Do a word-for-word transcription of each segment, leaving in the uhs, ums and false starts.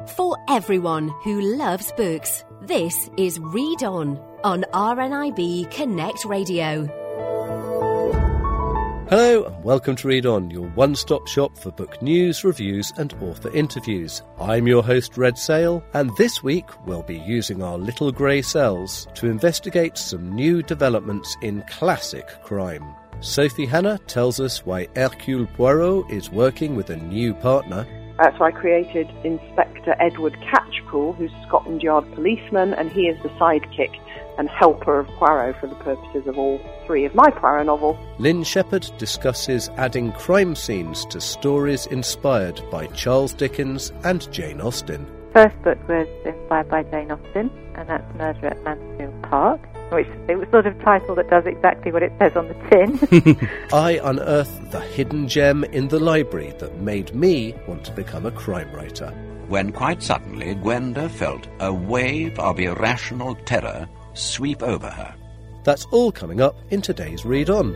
For everyone who loves books, this is Read On on R N I B Connect Radio. Hello and welcome to Read On, your one-stop shop for book news, reviews and author interviews. I'm your host Red Sale, and this week we'll be using our little grey cells to investigate some new developments in classic crime. Sophie Hannah tells us why Hercule Poirot is working with a new partner. Uh, so I created Inspector Edward Catchpool, who's a Scotland Yard policeman, and he is the sidekick and helper of Poirot for the purposes of all three of my Poirot novels. Lynn Shepherd discusses adding crime scenes to stories inspired by Charles Dickens and Jane Austen. First book was inspired by Jane Austen, and that's Murder at Mansfield Park, which it was sort of title that does exactly what it says on the tin. I unearth the hidden gem in the library that made me want to become a crime writer. When quite suddenly Gwenda felt a wave of irrational terror sweep over her. That's all coming up in today's Read On.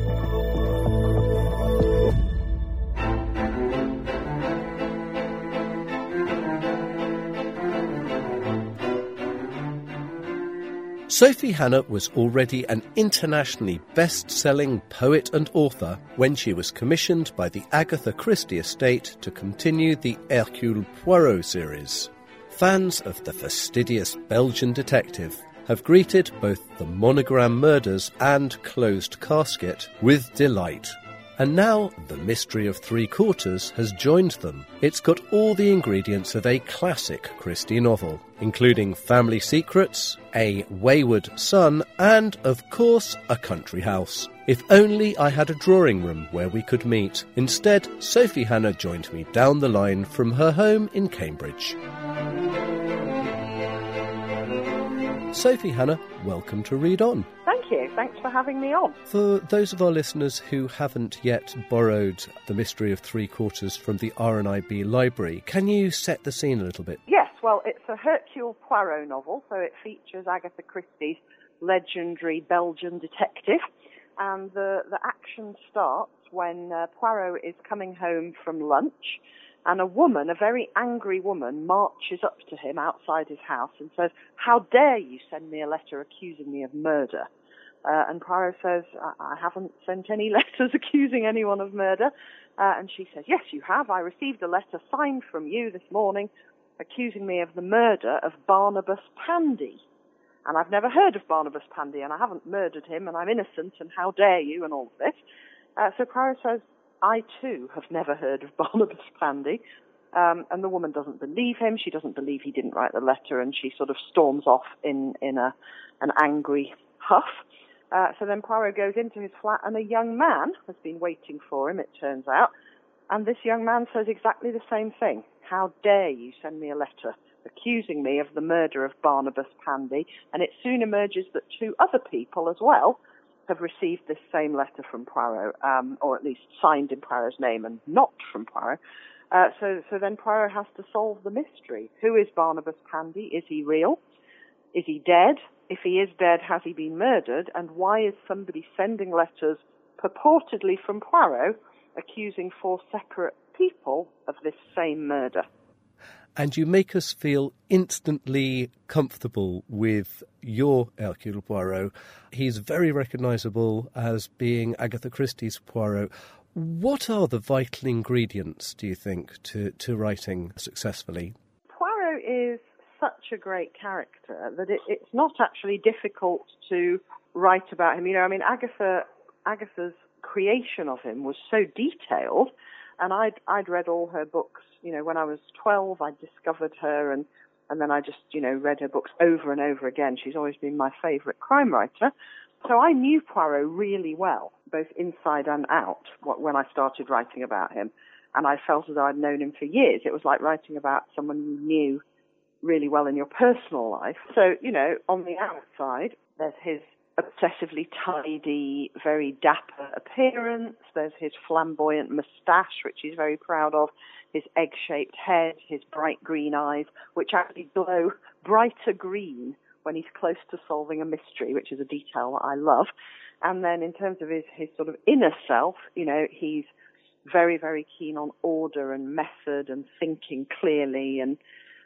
Sophie Hannah was already an internationally best-selling poet and author when she was commissioned by the Agatha Christie estate to continue the Hercule Poirot series. Fans of the fastidious Belgian detective have greeted both the Monogram Murders and Closed Casket with delight. And now the Mystery of Three Quarters has joined them. It's got all the ingredients of a classic Christie novel, including family secrets, a wayward son, and, of course, a country house. If only I had a drawing room where we could meet. Instead, Sophie Hannah joined me down the line from her home in Cambridge. Sophie Hannah, welcome to Read On. Thank you. Thanks for having me on. For those of our listeners who haven't yet borrowed The Mystery of Three Quarters from the R N I B library, can you set the scene a little bit? Yes, well, it's a Hercule Poirot novel, so it features Agatha Christie's legendary Belgian detective. And the, the action starts when uh, Poirot is coming home from lunch, and a woman, a very angry woman, marches up to him outside his house and says, "How dare you send me a letter accusing me of murder?" Uh, and Poirot says, I-, I haven't sent any letters accusing anyone of murder. Uh, and she says, "Yes, you have. I received a letter signed from you this morning accusing me of the murder of Barnabas Pandy. And I've never heard of Barnabas Pandy, and I haven't murdered him, and I'm innocent, and how dare you," and all of this. Uh, so Poirot says, "I too have never heard of Barnabas Pandy." Um, and the woman doesn't believe him. She doesn't believe he didn't write the letter, and she sort of storms off in, in a, an angry huff. Uh, so then Poirot goes into his flat, and a young man has been waiting for him, it turns out. And this young man says exactly the same thing. "How dare you send me a letter accusing me of the murder of Barnabas Pandy?" And it soon emerges that two other people as well have received this same letter from Poirot, um, or at least signed in Poirot's name and not from Poirot. Uh, so, so then Poirot has to solve the mystery. Who is Barnabas Pandy? Is he real? Is he dead? If he is dead, has he been murdered? And why is somebody sending letters purportedly from Poirot accusing four separate people of this same murder? And you make us feel instantly comfortable with your Hercule Poirot. He's very recognisable as being Agatha Christie's Poirot. What are the vital ingredients, do you think, to, to writing successfully? Poirot is such a great character that it, it's not actually difficult to write about him. You know, I mean, Agatha, Agatha's creation of him was so detailed, and I'd, I'd read all her books. You know, when I was twelve, I discovered her, and, and then I just, you know, read her books over and over again. She's always been my favourite crime writer. So I knew Poirot really well, both inside and out, when I started writing about him. And I felt as though I'd known him for years. It was like writing about someone you knew really well in your personal life. So, you know, on the outside, there's his obsessively tidy, very dapper appearance. There's his flamboyant moustache, which he's very proud of, his egg-shaped head, his bright green eyes, which actually glow brighter green when he's close to solving a mystery, which is a detail that I love. And then in terms of his, his sort of inner self, you know, he's very, very keen on order and method and thinking clearly. And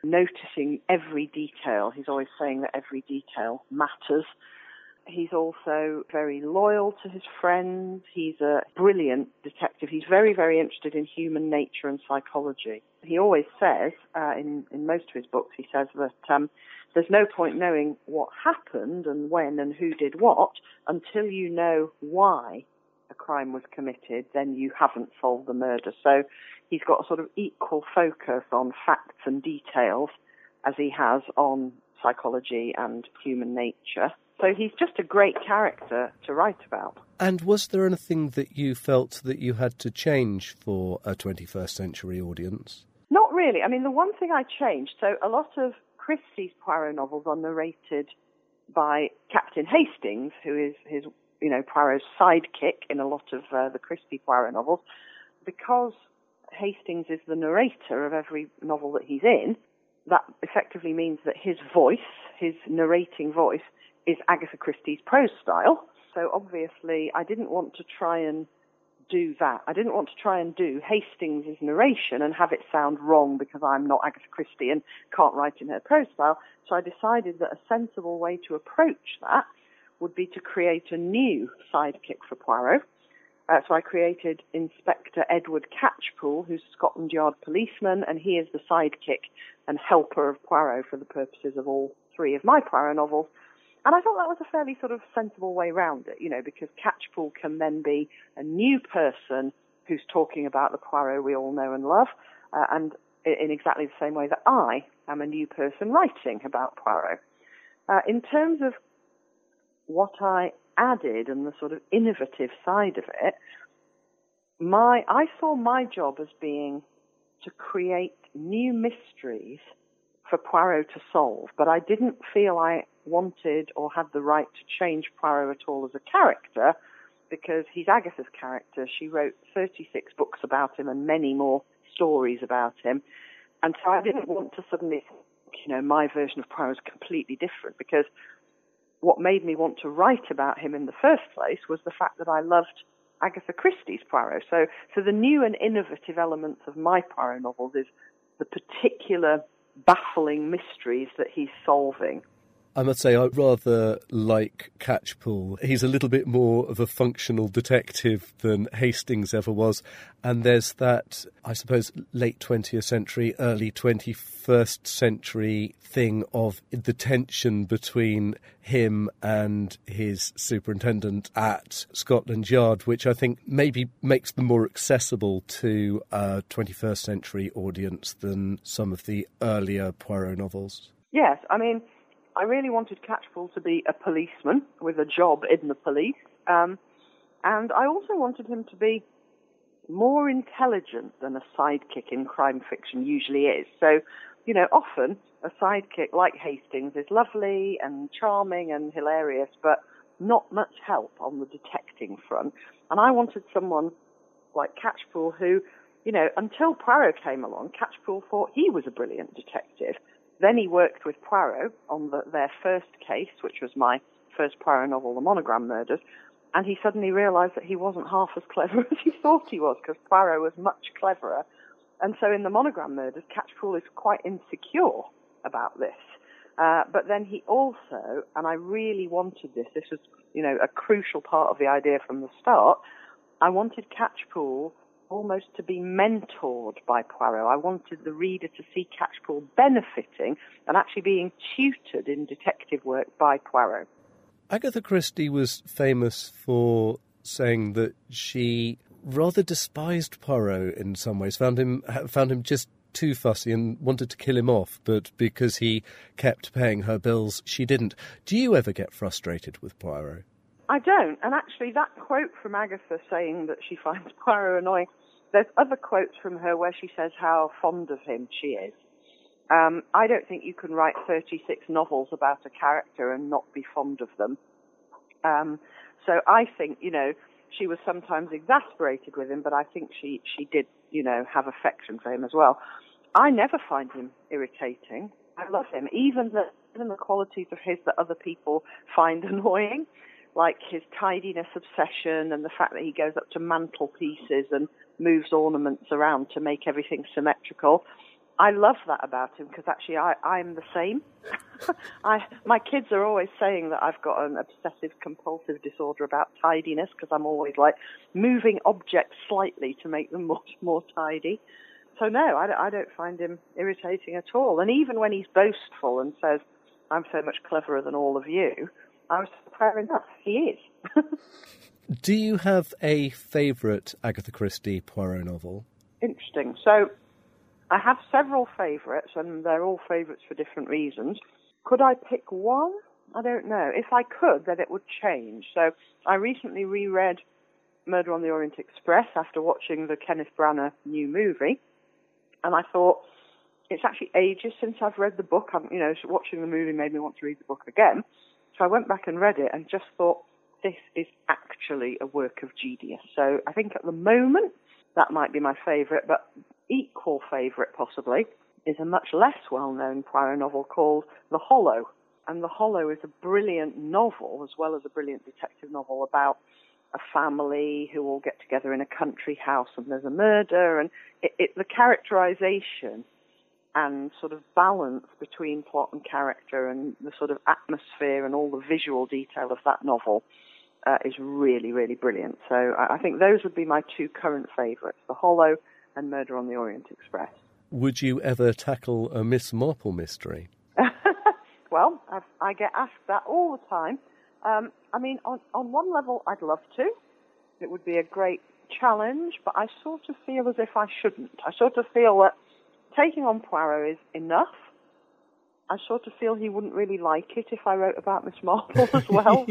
noticing every detail. He's always saying that every detail matters. He's also very loyal to his friends. He's a brilliant detective. He's very, very interested in human nature and psychology. He always says, uh, in, in most of his books, he says that um, there's no point knowing what happened and when and who did what until you know why a crime was committed, then you haven't solved the murder. So he's got a sort of equal focus on facts and details as he has on psychology and human nature. So he's just a great character to write about. And was there anything that you felt that you had to change for a twenty-first century audience? Not really. I mean, the one thing I changed, so a lot of Christie's Poirot novels are narrated by Captain Hastings, who is his, you know, Poirot's sidekick in a lot of uh, the Christie Poirot novels. Because Hastings is the narrator of every novel that he's in, that effectively means that his voice, his narrating voice, is Agatha Christie's prose style. So obviously I didn't want to try and do that. I didn't want to try and do Hastings' narration and have it sound wrong because I'm not Agatha Christie and can't write in her prose style. So I decided that a sensible way to approach that would be to create a new sidekick for Poirot. Uh, so I created Inspector Edward Catchpool, who's a Scotland Yard policeman, and he is the sidekick and helper of Poirot for the purposes of all three of my Poirot novels. And I thought that was a fairly sort of sensible way round it, you know, because Catchpool can then be a new person who's talking about the Poirot we all know and love, uh, and in exactly the same way that I am a new person writing about Poirot. Uh, in terms of what I added and the sort of innovative side of it, my I saw my job as being to create new mysteries for Poirot to solve, but I didn't feel I wanted or had the right to change Poirot at all as a character because he's Agatha's character. She wrote thirty-six books about him and many more stories about him, and so I didn't want to suddenly think, you know, my version of Poirot is completely different, because what made me want to write about him in the first place was the fact that I loved Agatha Christie's Poirot. So, so the new and innovative elements of my Poirot novels is the particular baffling mysteries that he's solving. I must say, I rather like Catchpool. He's a little bit more of a functional detective than Hastings ever was. And there's that, I suppose, late twentieth century, early twenty-first century thing of the tension between him and his superintendent at Scotland Yard, which I think maybe makes them more accessible to a twenty-first century audience than some of the earlier Poirot novels. Yes, I mean, I really wanted Catchpool to be a policeman with a job in the police, um, and I also wanted him to be more intelligent than a sidekick in crime fiction usually is. So, you know, often a sidekick like Hastings is lovely and charming and hilarious, but not much help on the detecting front. And I wanted someone like Catchpool who, you know, until Poirot came along, Catchpool thought he was a brilliant detective. Then he worked with Poirot on the, their first case, which was my first Poirot novel, The Monogram Murders, and he suddenly realised that he wasn't half as clever as he thought he was, because Poirot was much cleverer. And so in The Monogram Murders, Catchpool is quite insecure about this. Uh, but then he also, and I really wanted this, this was, you know, a crucial part of the idea from the start, I wanted Catchpool almost to be mentored by Poirot. I wanted the reader to see Catchpool benefiting and actually being tutored in detective work by Poirot. Agatha Christie was famous for saying that she rather despised Poirot in some ways, found him found him just too fussy and wanted to kill him off, but because he kept paying her bills, she didn't. Do you ever get frustrated with Poirot? I don't, and actually that quote from Agatha saying that she finds Poirot annoying, there's other quotes from her where she says how fond of him she is. Um, I don't think you can write thirty-six novels about a character and not be fond of them. Um, so I think, you know, she was sometimes exasperated with him, but I think she, she did, you know, have affection for him as well. I never find him irritating. I love him, even the, even the qualities of his that other people find annoying, like his tidiness obsession and the fact that he goes up to mantelpieces and moves ornaments around to make everything symmetrical. I love that about him because actually I, I'm the same. I my kids are always saying that I've got an obsessive compulsive disorder about tidiness because I'm always like moving objects slightly to make them more, more tidy. So no, I don't, I don't find him irritating at all. And even when he's boastful and says, I'm so much cleverer than all of you, I was fair enough, he is. Do you have a favourite Agatha Christie Poirot novel? Interesting. So I have several favourites, and they're all favourites for different reasons. Could I pick one? I don't know. If I could, then it would change. So I recently reread Murder on the Orient Express after watching the Kenneth Branagh new movie, and I thought, it's actually ages since I've read the book. I'm, you know, watching the movie made me want to read the book again. So I went back and read it and just thought, this is actually a work of genius. So I think at the moment, that might be my favourite, but equal favourite possibly is a much less well-known Poirot novel called The Hollow. And The Hollow is a brilliant novel, as well as a brilliant detective novel, about a family who all get together in a country house and there's a murder. And it, it, the characterization and sort of balance between plot and character and the sort of atmosphere and all the visual detail of that novel uh, is really, really brilliant. So I, I think those would be my two current favourites, The Hollow and Murder on the Orient Express. Would you ever tackle a Miss Marple mystery? Well, I've, I get asked that all the time. Um, I mean, on, on one level, I'd love to. It would be a great challenge, but I sort of feel as if I shouldn't. I sort of feel that taking on Poirot is enough. I sort of feel he wouldn't really like it if I wrote about Miss Marple as well.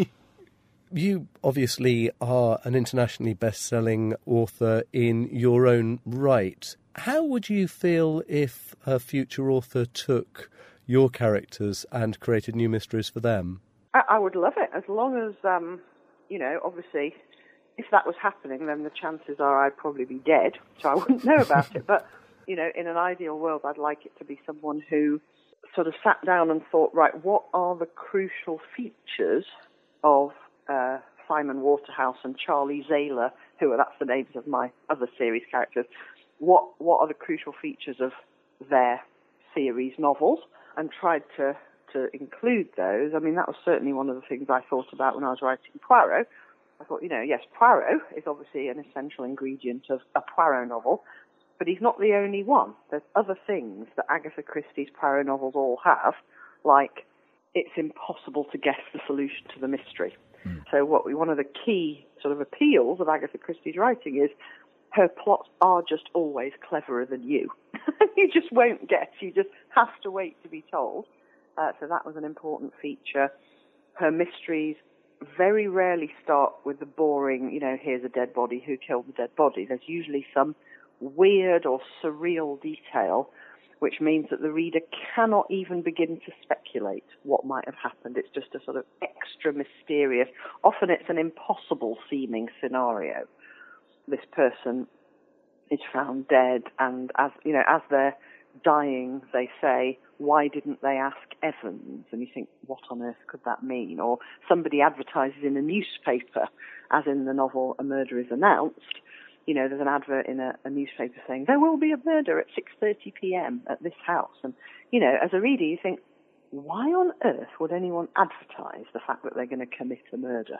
You obviously are an internationally best-selling author in your own right. How would you feel if a future author took your characters and created new mysteries for them? I, I would love it, as long as, um, you know, obviously, if that was happening, then the chances are I'd probably be dead, so I wouldn't know about it. But, you know, in an ideal world, I'd like it to be someone who sort of sat down and thought, right, what are the crucial features of uh, Simon Waterhouse and Charlie Zayler, who are, that's the names of my other series characters, what what are the crucial features of their series novels, and tried to, to include those. I mean, that was certainly one of the things I thought about when I was writing Poirot. I thought, you know, yes, Poirot is obviously an essential ingredient of a Poirot novel, but he's not the only one. There's other things that Agatha Christie's Poirot novels all have, like it's impossible to guess the solution to the mystery. Mm. So what we, one of the key sort of appeals of Agatha Christie's writing is her plots are just always cleverer than you. You just won't guess. You just have to wait to be told. Uh, so that was an important feature. Her mysteries very rarely start with the boring, you know, here's a dead body, who killed the dead body. There's usually some weird or surreal detail, which means that the reader cannot even begin to speculate what might have happened. It's just a sort of extra mysterious, often it's an impossible seeming scenario. This person is found dead, and as you know, as they're dying, they say, why didn't they ask Evans? And you think, what on earth could that mean? Or somebody advertises in a newspaper, as in the novel A Murder is Announced. You know, there's an advert in a, a newspaper saying, there will be a murder at six thirty p.m. at this house. And, you know, as a reader, you think, why on earth would anyone advertise the fact that they're going to commit a murder?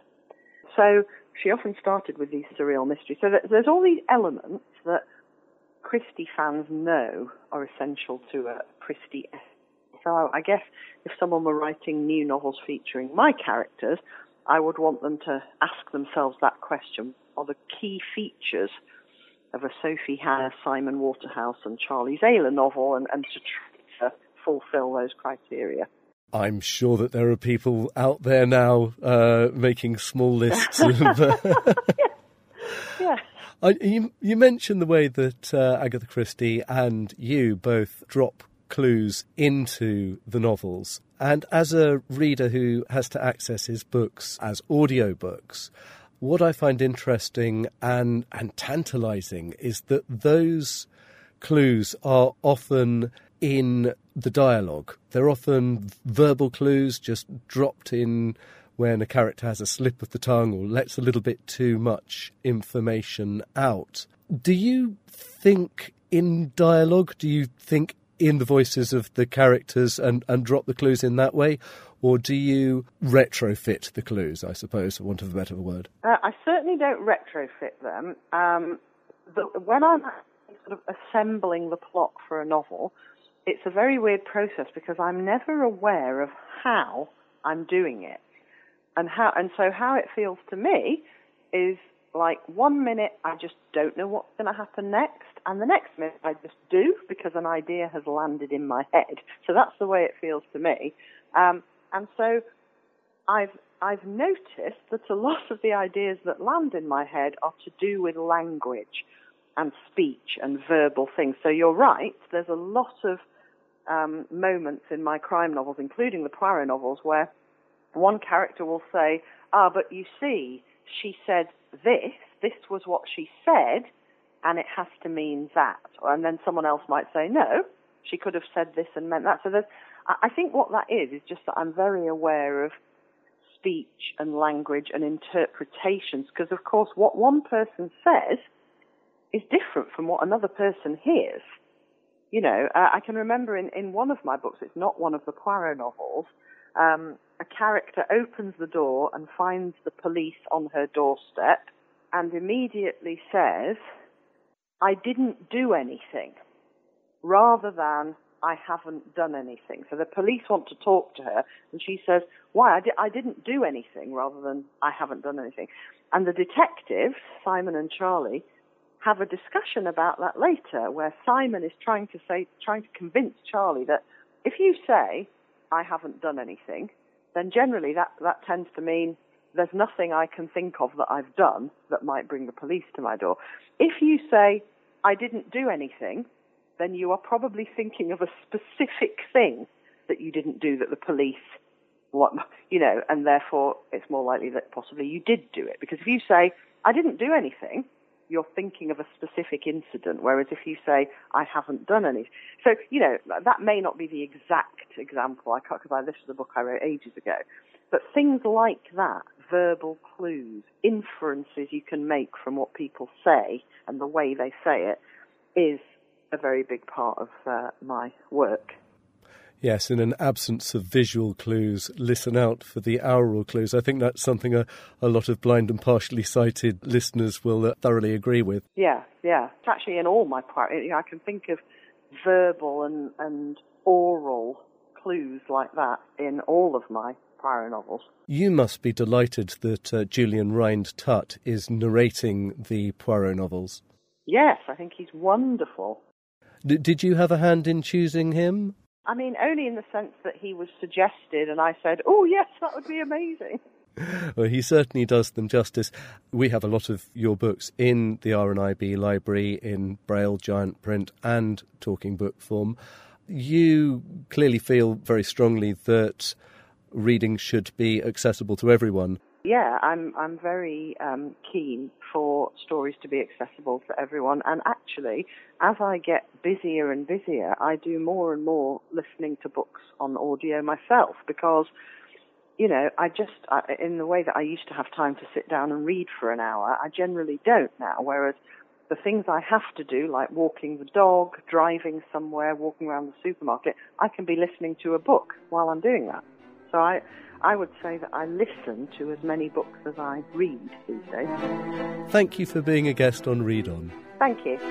So she often started with these surreal mysteries. So there's all these elements that Christie fans know are essential to a Christie essay. So I guess if someone were writing new novels featuring my characters, I would want them to ask themselves that question. Are the key features of a Sophie Hannah, Simon Waterhouse and Charlie Zayler novel, and, and to try to fulfill those criteria? I'm sure that there are people out there now uh, making small lists. of, uh, yeah. yeah. I, you, you mentioned the way that uh, Agatha Christie and you both drop clues into the novels. And as a reader who has to access his books as audiobooks, what I find interesting and, and tantalising is that those clues are often in the dialogue. They're often verbal clues just dropped in when a character has a slip of the tongue or lets a little bit too much information out. Do you think in dialogue? Do you think in the voices of the characters and, and drop the clues in that way? Or do you retrofit the clues, I suppose, for want of a better word? Uh, I certainly don't retrofit them. Um, the, when I'm sort of assembling the plot for a novel, it's a very weird process because I'm never aware of how I'm doing it. And how, and so how it feels to me is like one minute I just don't know what's going to happen next, and the next minute I just do because an idea has landed in my head. So that's the way it feels to me. Um, and so I've I've noticed that a lot of the ideas that land in my head are to do with language and speech and verbal things. So you're right, there's a lot of um, moments in my crime novels, including the Poirot novels, where one character will say, ah, but you see, she said this, this was what she said, and it has to mean that. And then someone else might say, no, she could have said this and meant that. So there's, I think what that is, is just that I'm very aware of speech and language and interpretations, because of course what one person says is different from what another person hears. You know, uh, I can remember in, in one of my books, it's not one of the Poirot novels, um, a character opens the door and finds the police on her doorstep and immediately says, I didn't do anything, rather than I haven't done anything. So the police want to talk to her, and she says, why, I, di- I didn't do anything, rather than I haven't done anything. And the detectives, Simon and Charlie, have a discussion about that later, where Simon is trying to say, trying to convince Charlie that if you say, I haven't done anything, then generally that, that tends to mean there's nothing I can think of that I've done that might bring the police to my door. If you say, I didn't do anything, then you are probably thinking of a specific thing that you didn't do that the police, what, you know, and therefore it's more likely that possibly you did do it. Because if you say, I didn't do anything, you're thinking of a specific incident, whereas if you say, I haven't done anything. So, you know, that may not be the exact example. I can't, because this was a book I wrote ages ago. But things like that, verbal clues, inferences you can make from what people say and the way they say it, is a very big part of uh, my work. Yes, in an absence of visual clues, listen out for the aural clues. I think that's something a, a lot of blind and partially sighted listeners will uh, thoroughly agree with. Yeah, yeah. It's actually in all my parts. I can think of verbal and, and oral clues like that in all of my Poirot novels. You must be delighted that uh, Julian Rind-Tutt is narrating the Poirot novels. Yes, I think he's wonderful. D- did you have a hand in choosing him? I mean, only in the sense that he was suggested and I said, oh, yes, that would be amazing. Well, he certainly does them justice. We have a lot of your books in the R N I B library, in Braille, giant print and talking book form. You clearly feel very strongly that reading should be accessible to everyone. Yeah, I'm I'm very um, keen for stories to be accessible to everyone. And actually, as I get busier and busier, I do more and more listening to books on audio myself because, you know, I just, I, in the way that I used to have time to sit down and read for an hour, I generally don't now. Whereas the things I have to do, like walking the dog, driving somewhere, walking around the supermarket, I can be listening to a book while I'm doing that. So I, I would say that I listen to as many books as I read these days. Thank you for being a guest on Read On. Thank you.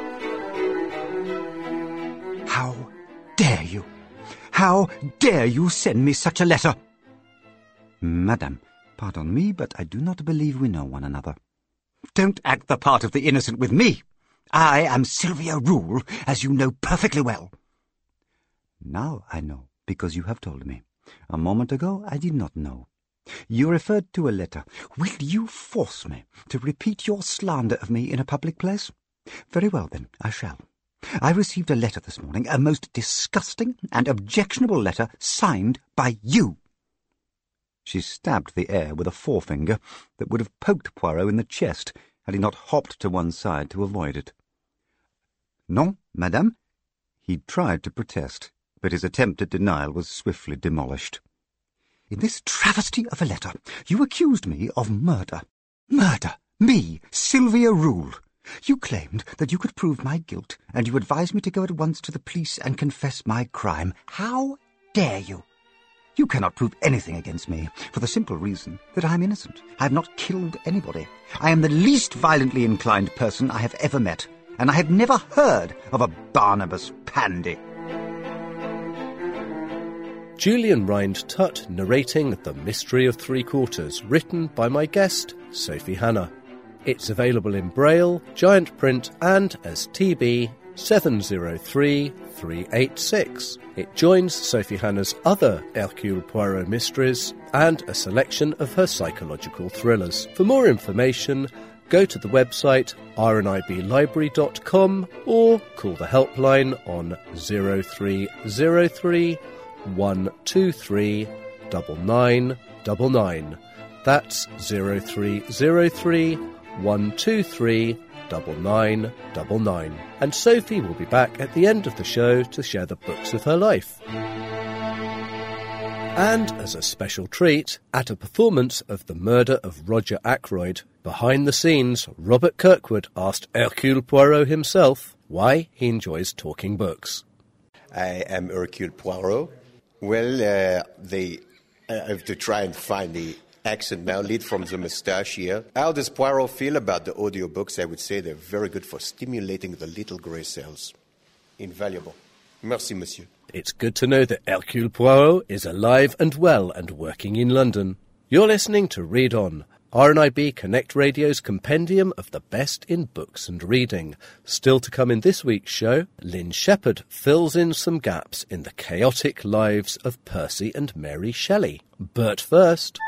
How dare you? How dare you send me such a letter? Madame, pardon me, but I do not believe we know one another. Don't act the part of the innocent with me. I am Sylvia Rule, as you know perfectly well. Now I know, because you have told me. A moment ago, I did not know. You referred to a letter. Will you force me to repeat your slander of me in a public place? Very well, then, I shall. I received a letter this morning, a most disgusting and objectionable letter signed by you. She stabbed the air with a forefinger that would have poked Poirot in the chest had he not hopped to one side to avoid it. Non, madame. He tried to protest, but his attempt at denial was swiftly demolished. In this travesty of a letter, you accused me of murder. Murder! Me, Sylvia Rule! You claimed that you could prove my guilt, and you advised me to go at once to the police and confess my crime. How dare you? You cannot prove anything against me, for the simple reason that I am innocent. I have not killed anybody. I am the least violently inclined person I have ever met, and I had never heard of a Barnabas Pandy. Julian Rind-Tutt narrating The Mystery of Three Quarters, written by my guest, Sophie Hannah. It's available in Braille, giant print, and as T B seven zero three three eight six. It joins Sophie Hannah's other Hercule Poirot mysteries and a selection of her psychological thrillers. For more information, go to the website r n i b library dot com or call the helpline on zero three zero three one two three nine nine nine nine. That's zero three zero three one two three nine nine nine nine. And Sophie will be back at the end of the show to share the books of her life. And as a special treat, at a performance of The Murder of Roger Ackroyd, behind the scenes, Robert Kirkwood asked Hercule Poirot himself why he enjoys talking books. I am Hercule Poirot. Well, uh, they, I have to try and find the accent now, lead from the moustache here. How does Poirot feel about the audiobooks? I would say they're very good for stimulating the little grey cells. Invaluable. Merci, monsieur. It's good to know that Hercule Poirot is alive and well and working in London. You're listening to Read On, R N I B Connect Radio's compendium of the best in books and reading. Still to come in this week's show, Lynn Shepherd fills in some gaps in the chaotic lives of Percy and Mary Shelley. But first,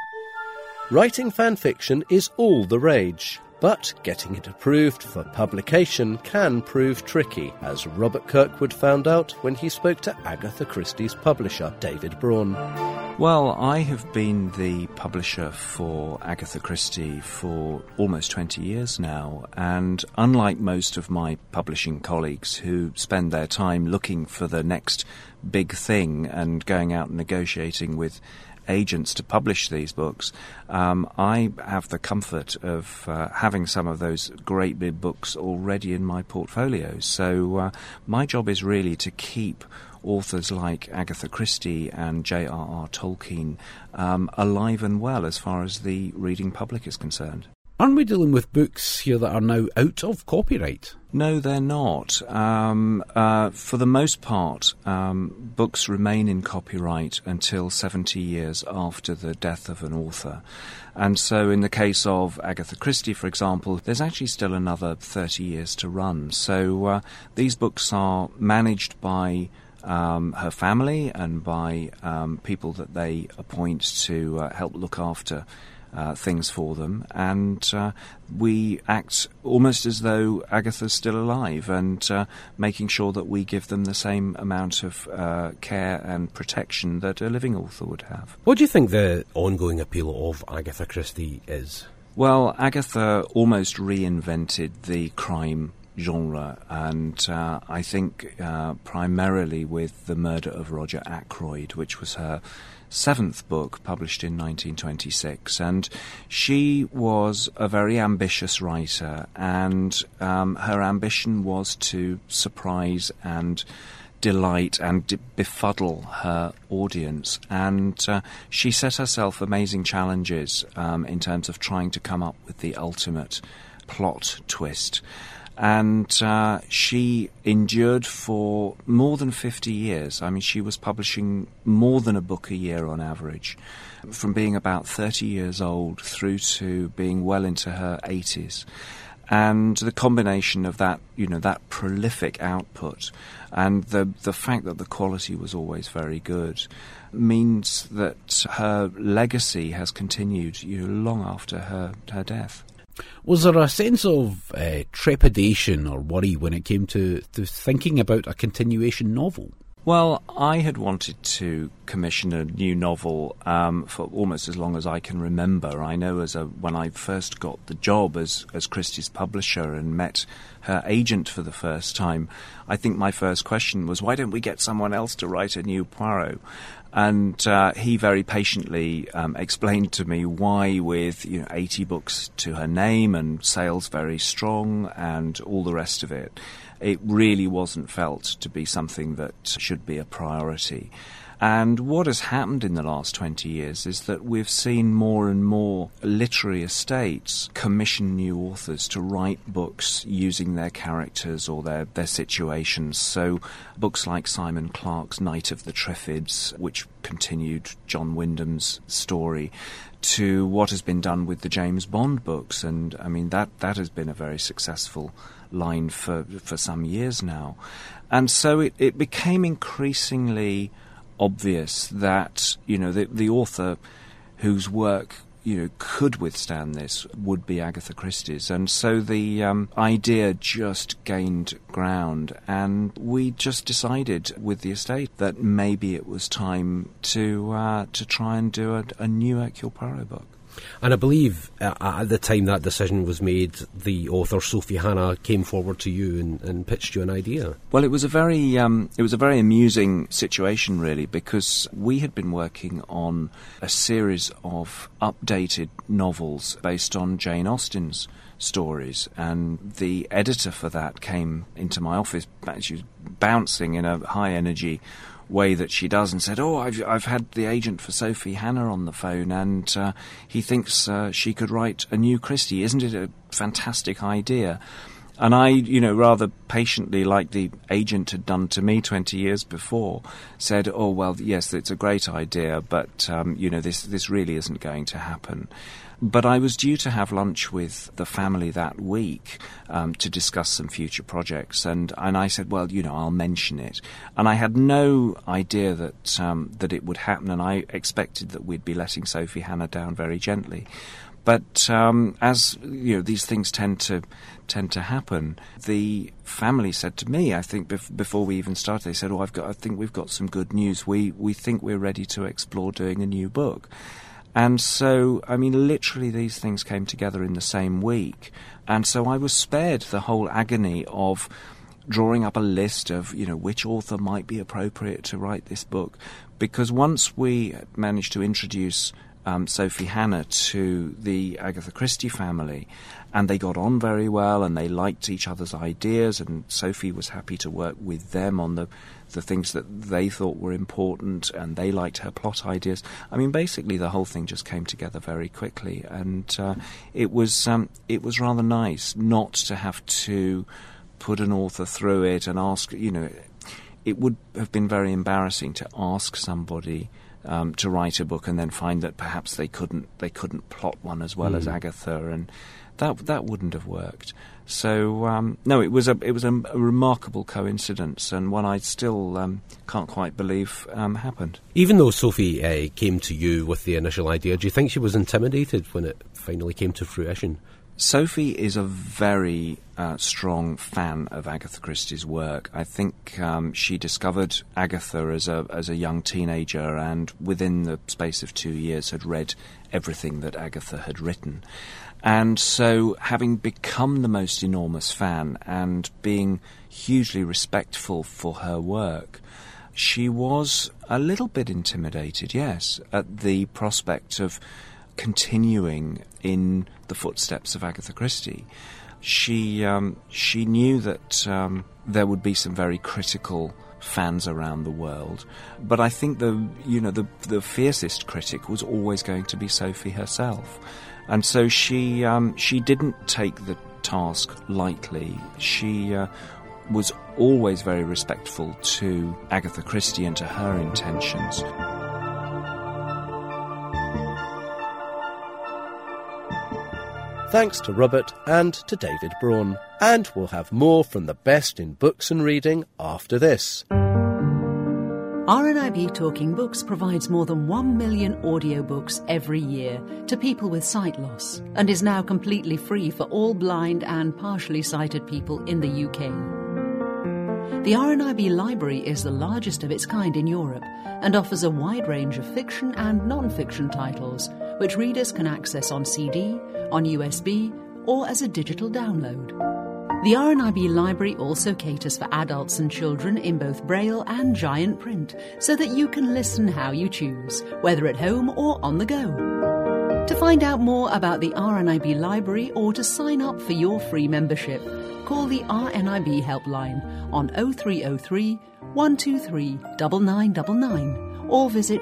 writing fan fiction is all the rage, but getting it approved for publication can prove tricky, as Robert Kirkwood found out when he spoke to Agatha Christie's publisher, David Braun. Well, I have been the publisher for Agatha Christie for almost twenty years now, and unlike most of my publishing colleagues who spend their time looking for the next big thing and going out and negotiating with agents to publish these books, um, I have the comfort of uh, having some of those great big books already in my portfolio. So uh, my job is really to keep authors like Agatha Christie and J R R Tolkien um, alive and well as far as the reading public is concerned. Aren't we dealing with books here that are now out of copyright? No, they're not. Um, uh, for the most part, um, books remain in copyright until seventy years after the death of an author. And so in the case of Agatha Christie, for example, there's actually still another thirty years to run. So uh, these books are managed by um, her family and by um, people that they appoint to uh, help look after Uh, things for them, and uh, we act almost as though Agatha's still alive, and uh, making sure that we give them the same amount of uh, care and protection that a living author would have. What do you think the ongoing appeal of Agatha Christie is? Well, Agatha almost reinvented the crime genre, and uh, I think uh, primarily with The Murder of Roger Ackroyd, which was her seventh book, published in nineteen twenty-six, and she was a very ambitious writer, and um, her ambition was to surprise and delight and d- befuddle her audience, and uh, she set herself amazing challenges um, in terms of trying to come up with the ultimate plot twist. And uh, she endured for more than fifty years. I mean, she was publishing more than a book a year on average, from being about thirty years old through to being well into her eighties. And the combination of that, you know, that prolific output and the the fact that the quality was always very good means that her legacy has continued, you know, long after her, her death. Was there a sense of uh, trepidation or worry when it came to, to thinking about a continuation novel? Well, I had wanted to commission a new novel um, for almost as long as I can remember. I know as a, when I first got the job as, as Christie's publisher and met her agent for the first time, I think my first question was, why don't we get someone else to write a new Poirot? And uh, he very patiently um, explained to me why, with you know eighty books to her name and sales very strong and all the rest of it, it really wasn't felt to be something that should be a priority. And what has happened in the last twenty years is that we've seen more and more literary estates commission new authors to write books using their characters or their, their situations. So books like Simon Clarke's Night of the Triffids, which continued John Wyndham's story, to what has been done with the James Bond books. And, I mean, that, that has been a very successful line for, for some years now. And so it, it became increasingly obvious that, you know, the, the author whose work, you know, could withstand this would be Agatha Christie's. And so the um, idea just gained ground, and we just decided with the estate that maybe it was time to uh, to try and do a, a new Hercule Poirot book. And I believe uh, at the time that decision was made, the author Sophie Hannah came forward to you and, and pitched you an idea. Well, it was a very um, it was a very amusing situation, really, because we had been working on a series of updated novels based on Jane Austen's stories, and the editor for that came into my office. She was bouncing in a high energy way that she does, and said, oh, I've, I've had the agent for Sophie Hannah on the phone, and uh, he thinks uh, she could write a new Christie. Isn't it a fantastic idea? And I, you know, rather patiently, like the agent had done to me twenty years before, said, oh, well, yes, it's a great idea, but, um, you know, this, this really isn't going to happen. But I was due to have lunch with the family that week um, to discuss some future projects, and, and I said, well, you know, I'll mention it. And I had no idea that um, that it would happen, and I expected that we'd be letting Sophie Hannah down very gently. But um, as you know, these things tend to tend to happen. The family said to me, I think bef- before we even started, they said, "Oh, I've got, I think we've got some good news. We we think we're ready to explore doing a new book." And so, I mean, literally these things came together in the same week. And so I was spared the whole agony of drawing up a list of, you know, which author might be appropriate to write this book. Because once we managed to introduce um, Sophie Hannah to the Agatha Christie family, and they got on very well, and they liked each other's ideas, and Sophie was happy to work with them on the the things that they thought were important, and they liked her plot ideas. I mean, basically the whole thing just came together very quickly, and uh, it was um, it was rather nice not to have to put an author through it and ask, you know, it would have been very embarrassing to ask somebody um, to write a book and then find that perhaps they couldn't they couldn't plot one as well mm. as Agatha, and that that wouldn't have worked. So um, no, it was a it was a, a remarkable coincidence, and one I still um, can't quite believe um, happened. Even though Sophie uh, came to you with the initial idea, do you think she was intimidated when it finally came to fruition? Sophie is a very uh, strong fan of Agatha Christie's work. I think um, she discovered Agatha as a as a young teenager, and within the space of two years had read everything that Agatha had written. And so, having become the most enormous fan and being hugely respectful for her work, she was a little bit intimidated, yes, at the prospect of continuing in the footsteps of Agatha Christie. She um, she knew that um, there would be some very critical fans around the world, but I think the you know the the fiercest critic was always going to be Sophie herself. And so she um, she didn't take the task lightly. She uh, was always very respectful to Agatha Christie and to her intentions. Thanks to Robert and to David Braun. And we'll have more from the best in books and reading after this. R N I B Talking Books provides more than one million audiobooks every year to people with sight loss and is now completely free for all blind and partially sighted people in the U K. The R N I B Library is the largest of its kind in Europe and offers a wide range of fiction and non-fiction titles, which readers can access on C D, on U S B, or as a digital download. The R N I B Library also caters for adults and children in both Braille and giant print, so that you can listen how you choose, whether at home or on the go. To find out more about the R N I B Library or to sign up for your free membership, call the R N I B helpline on oh three oh three, one two three, nine nine nine nine or visit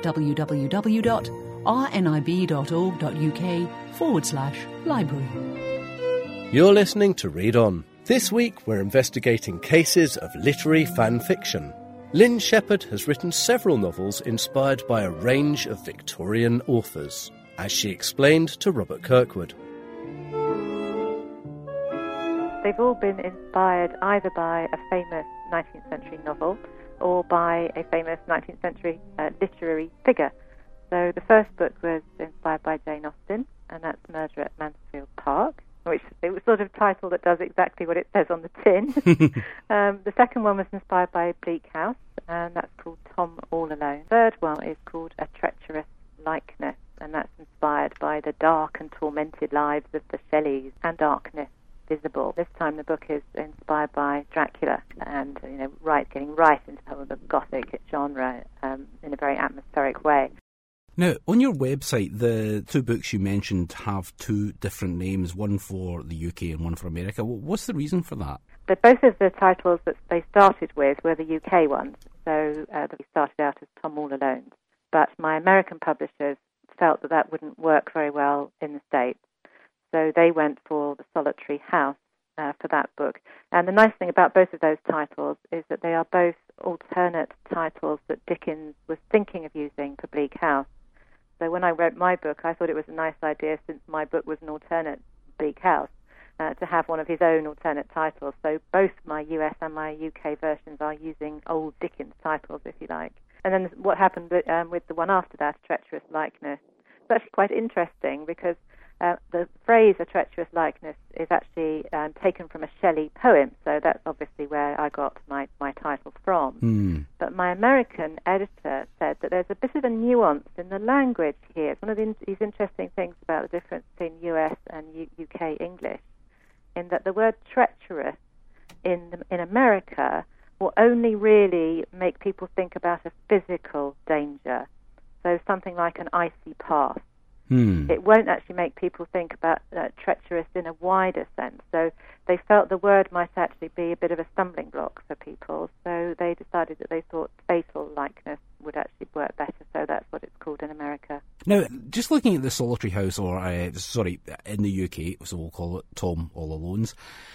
www.rnib.org.uk forward slash library. You're listening to Read On. This week we're investigating cases of literary fan fiction. Lynn Shepherd has written several novels inspired by a range of Victorian authors, as she explained to Robert Kirkwood. They've all been inspired either by a famous nineteenth century novel or by a famous nineteenth century uh, literary figure. So the first book was inspired by Jane Austen, and that's Murder at Mansfield Park, which it was sort of title that does exactly what it says on the tin. um, the second one was inspired by Bleak House, and that's called Tom All Alone. The third one is called A Treacherous Likeness, and that's inspired by the dark and tormented lives of the Shelleys and darkness visible. This time the book is inspired by Dracula, and you know, right, getting right into the Gothic genre um, in a very atmospheric way. Now, on your website, the two books you mentioned have two different names, one for the U K and one for America. What's the reason for that? But both of the titles that they started with were the U K ones, so uh, they started out as Tom All Alone. But my American publishers felt that that wouldn't work very well in the States, so they went for The Solitary House uh, for that book. And the nice thing about both of those titles is that they are both alternate titles that Dickens was thinking of using for Bleak House. So when I wrote my book, I thought it was a nice idea, since my book was an alternate Bleak House, uh, to have one of his own alternate titles. So both my U S and my U K versions are using old Dickens titles, if you like. And then what happened um, with the one after that, Treacherous Likeness, it's actually quite interesting, because uh, the phrase A Treacherous Likeness is actually um, taken from a Shelley poem, so that's obviously where I got my, my title from. Mm. But my American editor said that there's a bit of a nuance in the language here. It's one of the, these interesting things about the difference between U S and U- UK English, in that the word treacherous in, the, in America will only really make people think about a physical danger, so something like an icy path. Hmm. It won't actually make people think about uh, treacherous in a wider sense. So they felt the word might actually be a bit of a stumbling block for people. So they decided that they thought fatal likeness would actually work better. So that's what it's called in America. Now, just looking at The Solitary House, or uh, sorry, in the U K, so we'll call it Tom All Alone's.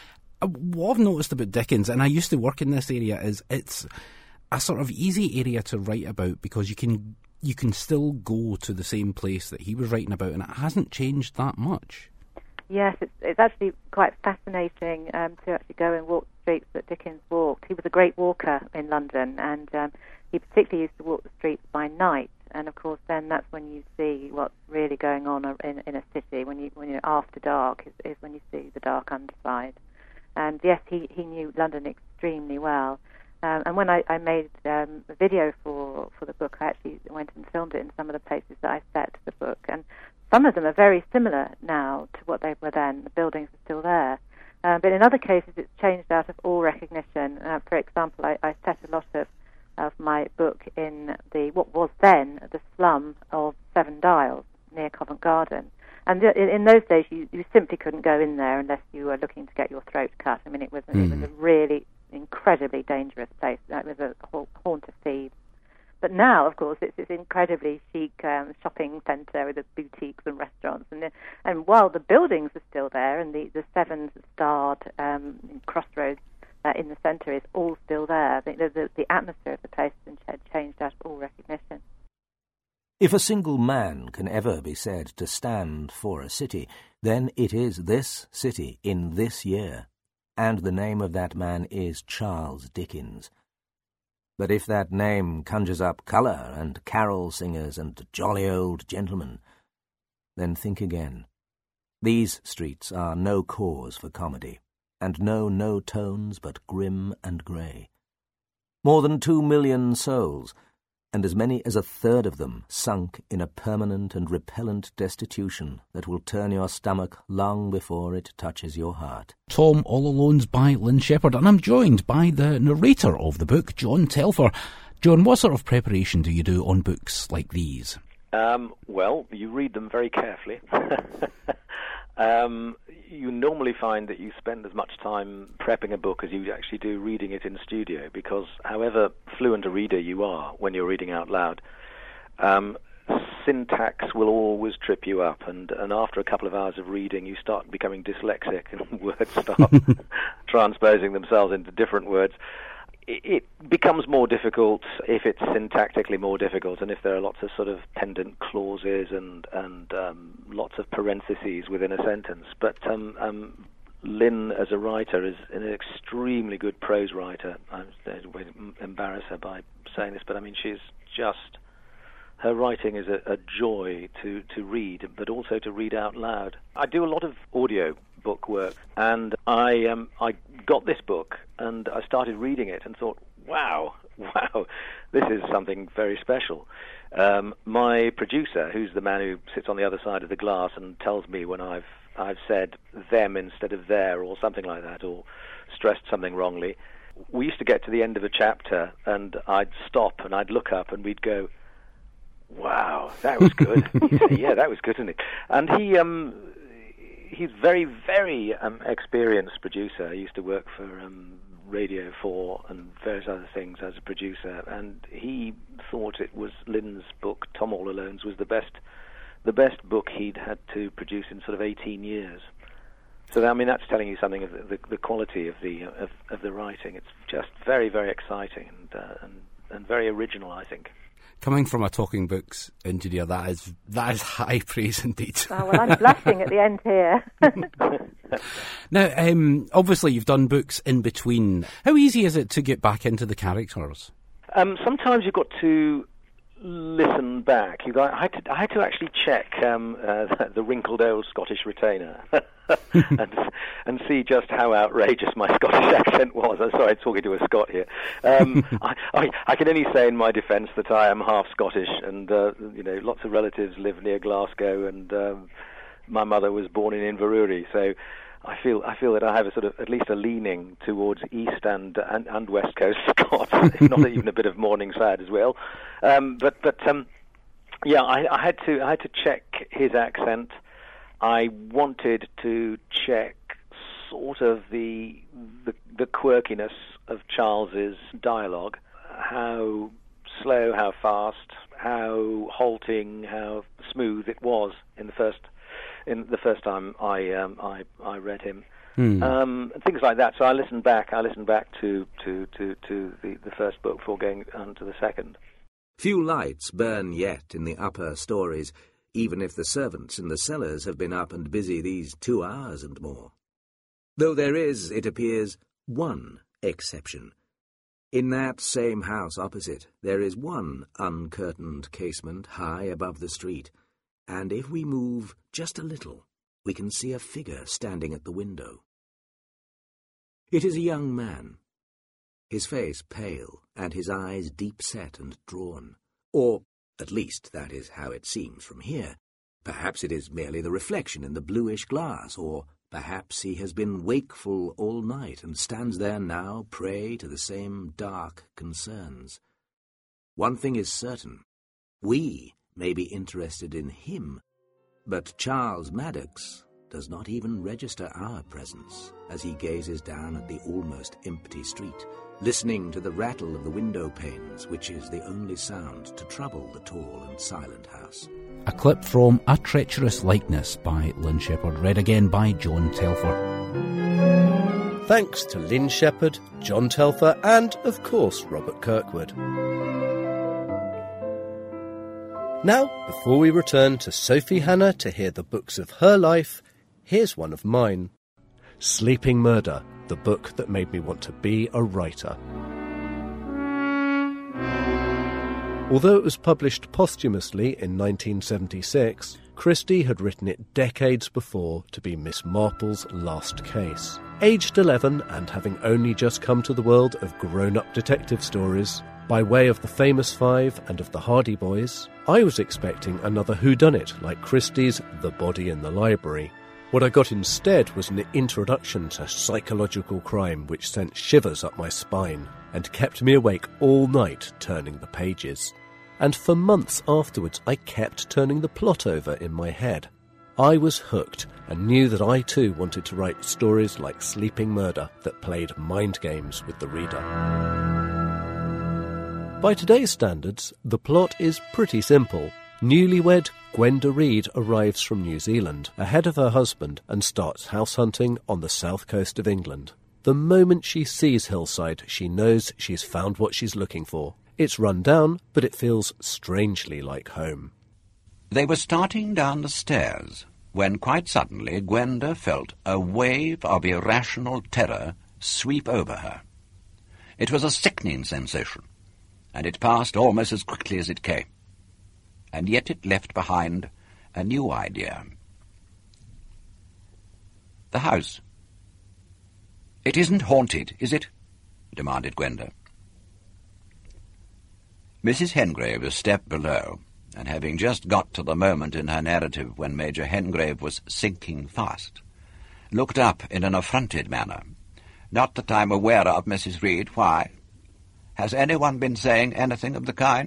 What I've noticed about Dickens, and I used to work in this area, is it's a sort of easy area to write about, because you can you can still go to the same place that he was writing about, and it hasn't changed that much. Yes, it's, it's actually quite fascinating um, to actually go and walk the streets that Dickens walked. He was a great walker in London, and um, he particularly used to walk the streets by night. And of course, then that's when you see what's really going on in, in a city. When you when you're after dark is, is when you see the dark underside. And yes, he, he knew London extremely well. Um, and when I, I made um, a video for, for the book, I actually went and filmed it in some of the places that I set the book. And some of them are very similar now to what they were then. The buildings are still there. Um, but in other cases, it's changed out of all recognition. Uh, for example, I, I set a lot of, of my book in the what was then the slum of Seven Dials near Covent Garden. And th- in those days, you, you simply couldn't go in there unless you were looking to get your throat cut. I mean, it was, mm. it was a really incredibly dangerous place. It was a haunt of thieves. But now, of course, it's this incredibly chic um, shopping centre with the boutiques and restaurants. And the, and while the buildings are still there, and the, the seven-starred um, crossroads uh, in the centre is all still there, the, the, the atmosphere of the place has been changed out of all recognition. If a single man can ever be said to stand for a city, then it is this city in this year, and the name of that man is Charles Dickens. But if that name conjures up colour and carol singers and jolly old gentlemen, then think again. These streets are no cause for comedy, and know no tones but grim and grey. More than two million souls, and as many as a third of them sunk in a permanent and repellent destitution that will turn your stomach long before it touches your heart. Tom All Alone's by Lynn Shepherd, and I'm joined by the narrator of the book, John Telfer. John, what sort of preparation do you do on books like these? Um, well, you read them very carefully. um, you normally find that you spend as much time prepping a book as you actually do reading it in studio, because however fluent a reader you are when you're reading out loud, um, syntax will always trip you up, and, and after a couple of hours of reading you start becoming dyslexic and words start transposing themselves into different words. It becomes more difficult if it's syntactically more difficult, and if there are lots of sort of pendant clauses and and um, lots of parentheses within a sentence. But um, um, Lynn, as a writer, is an extremely good prose writer. I don't embarrass her by saying this, but I mean she's just her writing is a, a joy to to read, but also to read out loud. I do a lot of audio book work, and I um, I got this book and I started reading it and thought, wow, wow, this is something very special. Um, my producer, who's the man who sits on the other side of the glass and tells me when I've I've said them instead of their or something like that, or stressed something wrongly, we used to get to the end of a chapter and I'd stop and I'd look up and we'd go, wow, that was good. He'd say, yeah, that was good, isn't it? And he um. He's very, very um, experienced producer. He used to work for um, Radio four and various other things as a producer, and he thought it was Lynn's book, Tom All Alone's, was the best, the best book he'd had to produce in sort of eighteen years. So I mean, that's telling you something of the, the, the quality of the of, of the writing. It's just very, very exciting and, uh, and and very original, I think. Coming from a talking books engineer, that is that is high praise indeed. Oh, well, I'm blushing at the end here. Now, um, obviously you've done books in between. How easy is it to get back into the characters? Um, sometimes you've got to listen back. You got, I, had to, I had to actually check um, uh, the wrinkled old Scottish retainer and, and see just how outrageous my Scottish accent was. I'm sorry, I'm talking to a Scot here. Um, I, I, I can only say in my defence that I am half Scottish, and uh, you know, lots of relatives live near Glasgow, and um, my mother was born in Inverurie, so I feel I feel that I have a sort of at least a leaning towards East and and, and West Coast Scots, if not even a bit of Morningside as well. Um, but but um, yeah, I, I had to I had to check his accent. I wanted to check sort of the the, the quirkiness of Charles's dialogue, how slow, how fast, how halting, how smooth it was in the first. In the first time I um, I, I read him, hmm. um, things like that. So I listened back. I listened back to to, to, to the, the first book before going on to the second. Few lights burn yet in the upper stories, even if the servants in the cellars have been up and busy these two hours and more. Though there is, it appears, one exception. In that same house opposite, there is one uncurtained casement high above the street, and if we move just a little, we can see a figure standing at the window. It is a young man, his face pale, and his eyes deep-set and drawn. Or, at least, that is how it seems from here. Perhaps it is merely the reflection in the bluish glass, or perhaps he has been wakeful all night and stands there now prey to the same dark concerns. One thing is certain. We may be interested in him, but Charles Maddox does not even register our presence as he gazes down at the almost empty street, listening to the rattle of the window panes, which is the only sound to trouble the tall and silent house. A clip from A Treacherous Likeness by Lynn Shepherd, read again by John Telfer. Thanks to Lynn Shepherd, John Telfer, and, of course, Robert Kirkwood. Now, before we return to Sophie Hannah to hear the books of her life, here's one of mine. Sleeping Murder, the book that made me want to be a writer. Although it was published posthumously in nineteen seventy-six, Christie had written it decades before to be Miss Marple's last case. Aged eleven and having only just come to the world of grown-up detective stories, by way of the Famous Five and of the Hardy Boys, I was expecting another whodunit like Christie's The Body in the Library. What I got instead was an introduction to psychological crime which sent shivers up my spine and kept me awake all night turning the pages. And for months afterwards I kept turning the plot over in my head. I was hooked and knew that I too wanted to write stories like Sleeping Murder that played mind games with the reader. By today's standards, the plot is pretty simple. Newlywed Gwenda Reed arrives from New Zealand ahead of her husband and starts house hunting on the south coast of England. The moment she sees Hillside, she knows she's found what she's looking for. It's run down, but it feels strangely like home. They were starting down the stairs when quite suddenly Gwenda felt a wave of irrational terror sweep over her. It was a sickening sensation, and it passed almost as quickly as it came. And yet it left behind a new idea. The house. "It isn't haunted, is it?" demanded Gwenda. Missus Hengrave was stepped below, and having just got to the moment in her narrative when Major Hengrave was sinking fast, looked up in an affronted manner. "Not that I'm aware of, Missus Reed. Why? Has anyone been saying anything of the kind?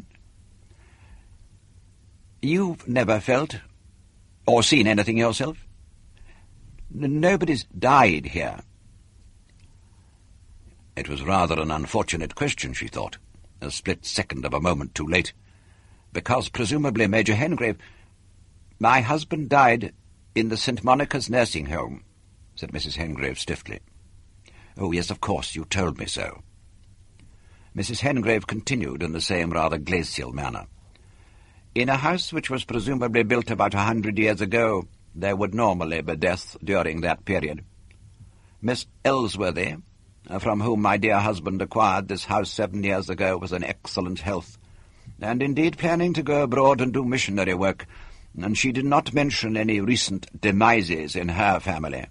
You've never felt or seen anything yourself? N- nobody's died here." It was rather an unfortunate question, she thought, a split second of a moment too late, because presumably Major Hengrave— "My husband died in the Saint Monica's nursing home," said Missus Hengrave stiffly. "Oh, yes, of course, you told me so." Missus Hengrave continued in the same rather glacial manner. "In a house which was presumably built about a hundred years ago, there would normally be death during that period. Miss Ellsworthy, from whom my dear husband acquired this house seven years ago, was in excellent health, and indeed planning to go abroad and do missionary work, and she did not mention any recent demises in her family."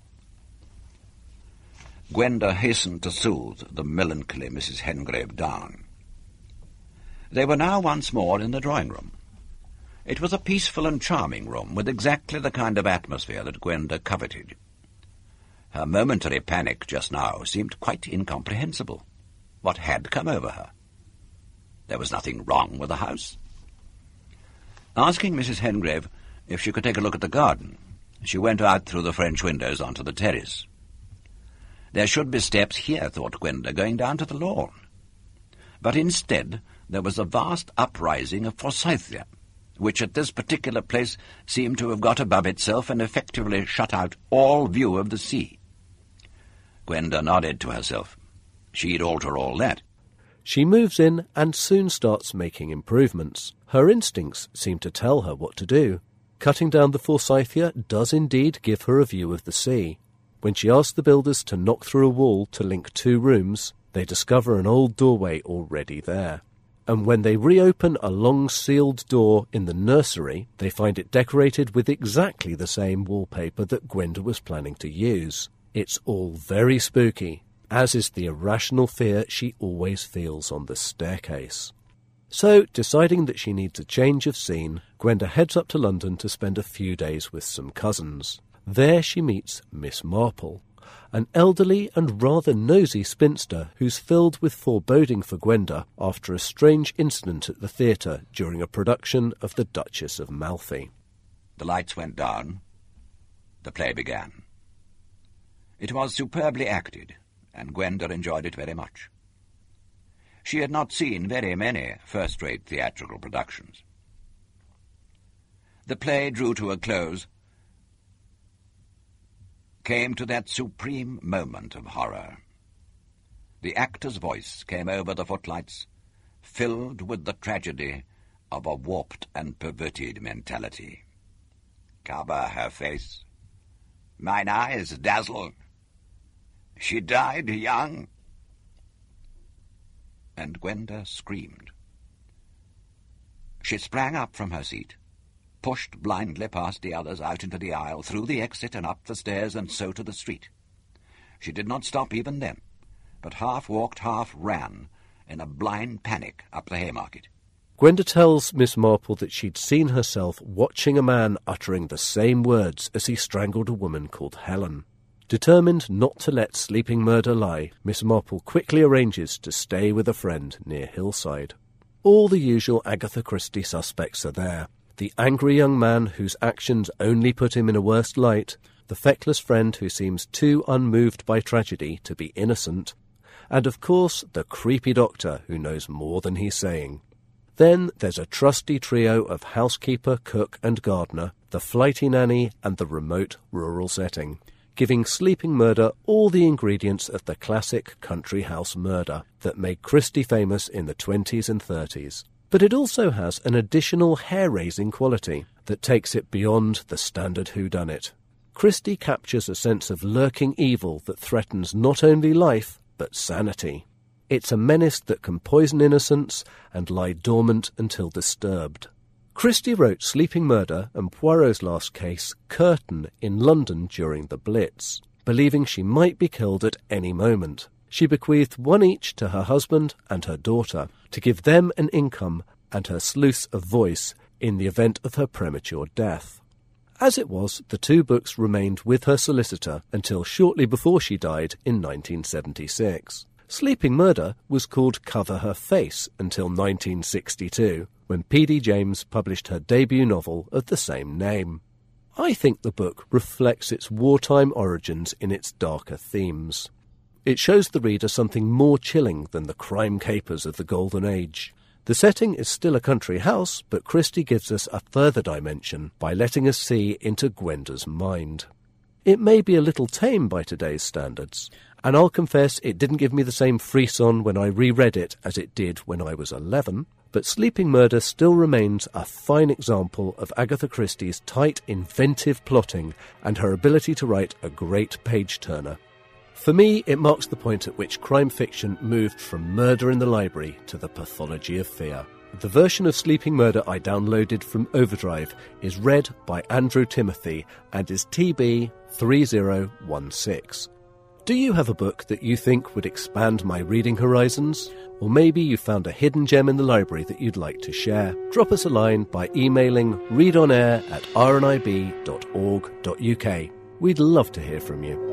Gwenda hastened to soothe the melancholy Missus Hengrave down. They were now once more in the drawing-room. It was a peaceful and charming room, with exactly the kind of atmosphere that Gwenda coveted. Her momentary panic just now seemed quite incomprehensible. What had come over her? There was nothing wrong with the house. Asking Missus Hengrave if she could take a look at the garden, she went out through the French windows onto the terrace. There should be steps here, thought Gwenda, going down to the lawn. But instead there was a vast uprising of forsythia, which at this particular place seemed to have got above itself and effectively shut out all view of the sea. Gwenda nodded to herself. She'd alter all that. She moves in and soon starts making improvements. Her instincts seem to tell her what to do. Cutting down the forsythia does indeed give her a view of the sea. When she asks the builders to knock through a wall to link two rooms, they discover an old doorway already there. And when they reopen a long sealed door in the nursery, they find it decorated with exactly the same wallpaper that Gwenda was planning to use. It's all very spooky, as is the irrational fear she always feels on the staircase. So, deciding that she needs a change of scene, Gwenda heads up to London to spend a few days with some cousins. There she meets Miss Marple, an elderly and rather nosy spinster who's filled with foreboding for Gwenda after a strange incident at the theatre during a production of The Duchess of Malfi. The lights went down. The play began. It was superbly acted, and Gwenda enjoyed it very much. She had not seen very many first-rate theatrical productions. The play drew to a close, came to that supreme moment of horror. The actor's voice came over the footlights, filled with the tragedy of a warped and perverted mentality. "Cover her face. Mine eyes dazzle. She died young." And Gwenda screamed. She sprang up from her seat, pushed blindly past the others out into the aisle, through the exit and up the stairs and so to the street. She did not stop even then, but half walked, half ran, in a blind panic up the Haymarket. Gwenda tells Miss Marple that she'd seen herself watching a man uttering the same words as he strangled a woman called Helen. Determined not to let Sleeping Murder lie, Miss Marple quickly arranges to stay with a friend near Hillside. All the usual Agatha Christie suspects are there. The angry young man whose actions only put him in a worse light, the feckless friend who seems too unmoved by tragedy to be innocent, and of course the creepy doctor who knows more than he's saying. Then there's a trusty trio of housekeeper, cook and gardener, the flighty nanny and the remote rural setting, giving Sleeping Murder all the ingredients of the classic country house murder that made Christie famous in the twenties and thirties. But it also has an additional hair-raising quality that takes it beyond the standard whodunit. Christie captures a sense of lurking evil that threatens not only life, but sanity. It's a menace that can poison innocence and lie dormant until disturbed. Christie wrote Sleeping Murder and Poirot's last case, Curtain, in London during the Blitz, believing she might be killed at any moment. She bequeathed one each to her husband and her daughter to give them an income and her sleuths a voice in the event of her premature death. As it was, the two books remained with her solicitor until shortly before she died in nineteen seventy-six. Sleeping Murder was called Cover Her Face until nineteen sixty-two, when P D James published her debut novel of the same name. I think the book reflects its wartime origins in its darker themes. It shows the reader something more chilling than the crime capers of the Golden Age. The setting is still a country house, but Christie gives us a further dimension by letting us see into Gwenda's mind. It may be a little tame by today's standards, and I'll confess it didn't give me the same frisson when I reread it as it did when I was eleven, but Sleeping Murder still remains a fine example of Agatha Christie's tight, inventive plotting and her ability to write a great page-turner. For me, it marks the point at which crime fiction moved from Murder in the Library to the pathology of fear. The version of Sleeping Murder I downloaded from Overdrive is read by Andrew Timothy and is T B three zero one six. Do you have a book that you think would expand my reading horizons? Or maybe you found a hidden gem in the library that you'd like to share? Drop us a line by emailing readonair at r n i b dot org dot u k. We'd love to hear from you.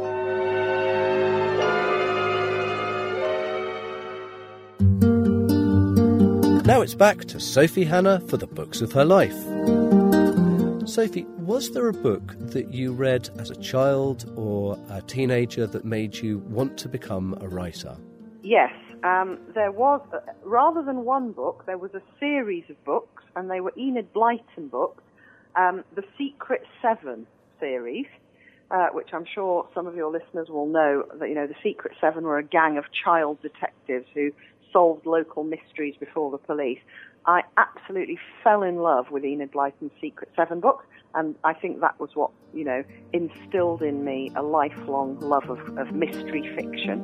Now it's back to Sophie Hannah for the books of her life. Sophie, was there a book that you read as a child or a teenager that made you want to become a writer? Yes, um, there was, uh, rather than one book, there was a series of books, and they were Enid Blyton books, um, the Secret Seven series, uh, which I'm sure some of your listeners will know, that, you know, the Secret Seven were a gang of child detectives who solved local mysteries before the police. I absolutely fell in love with Enid Blyton's Secret Seven books, and I think that was what, you know, instilled in me a lifelong love of, of mystery fiction.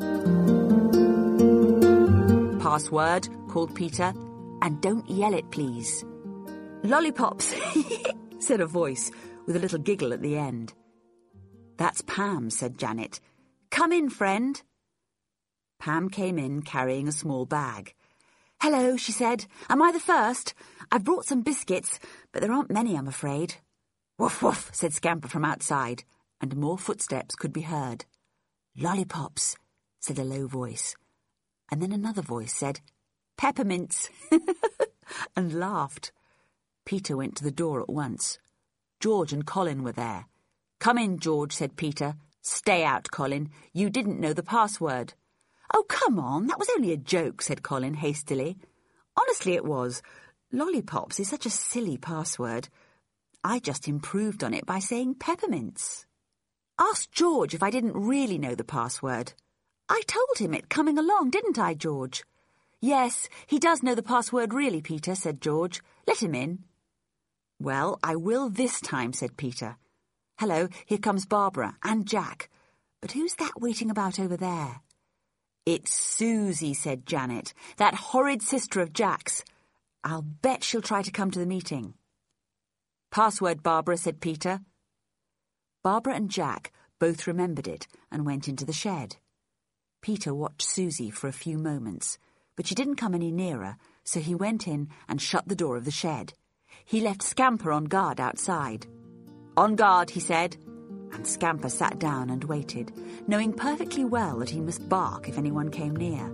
Password, called Peter, and don't yell it, please. Lollipops, said a voice, with a little giggle at the end. That's Pam, said Janet. Come in, friend. Pam came in carrying a small bag. Hello, she said. Am I the first? I've brought some biscuits, but there aren't many, I'm afraid. Woof, woof, said Scamper from outside, and more footsteps could be heard. Lollipops, said a low voice. And then another voice said, Peppermints, and laughed. Peter went to the door at once. George and Colin were there. Come in, George, said Peter. Stay out, Colin. You didn't know the password. Oh, come on, that was only a joke, said Colin hastily. Honestly, it was. Lollipops is such a silly password. I just improved on it by saying peppermints. Ask George if I didn't really know the password. I told him it coming along, didn't I, George? Yes, he does know the password really, Peter, said George. Let him in. Well, I will this time, said Peter. Hello, here comes Barbara and Jack. But who's that waiting about over there? It's Susie, said Janet, that horrid sister of Jack's. I'll bet she'll try to come to the meeting. Password, Barbara, said Peter. Barbara and Jack Both remembered it and went into the shed. Peter watched Susie for a few moments, but she didn't come any nearer, so he went in and shut the door of the shed. He left Scamper on guard outside. "On guard," he said, and Scamper sat down and waited, knowing perfectly well that he must bark if anyone came near.